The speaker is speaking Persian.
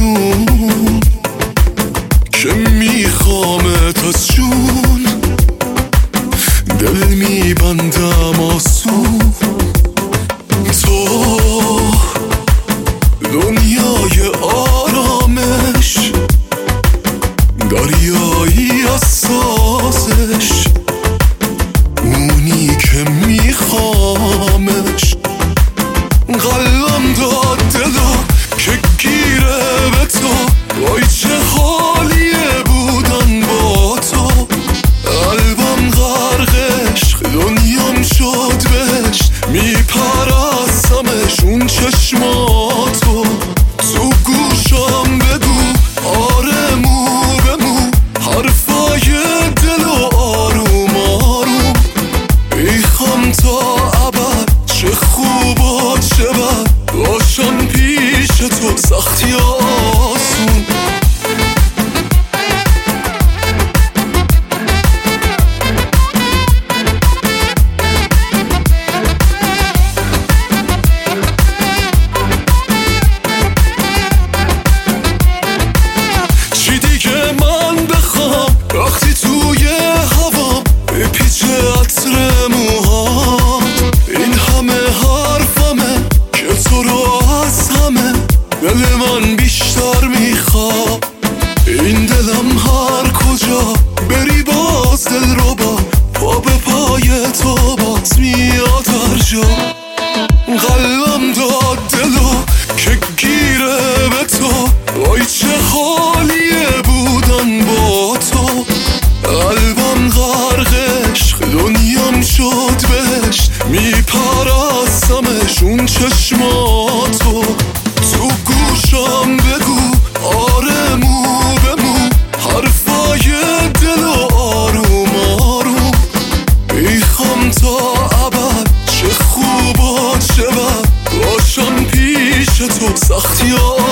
آروم که میخوامت از جون، دل میبندم آسون. تو دنیای آرامش، دریایی از سازش، اونی که میخوامش. قلبم داد دلو که گیره به تو، وای چه حالیه بودن با تو. قلبم غرق عشق، دنیام شد بهش، میپرستمش اون چشماتو. تو گوشم بگو آره مو به مو، حرفای دلو آروم آروم. میخوام تا ابد، چه خوب و چه بد، باشم پیش تو، سختی آسون. چی دیگه من بخوام وقتی توی هوا بپیچه عطر موهات؟ این همه حرفمه که تو رو از همه دل من بیشتر میخواد. این دلم هر کجا بری باز دل رو با پا به پای تو باز میاد هر جا. قلبم داد دلو که گیره به تو، وای چه حالیه بودن با تو. قلبم غرق عشق، دنیام شد بهش، میپرستمش اون چشماتو. تو گوشم بگو آره مو به مو، حرفای دلو آروم آروم. میخوام تا ابد، چه خوب و چه بد، باشم پیش تو، سختی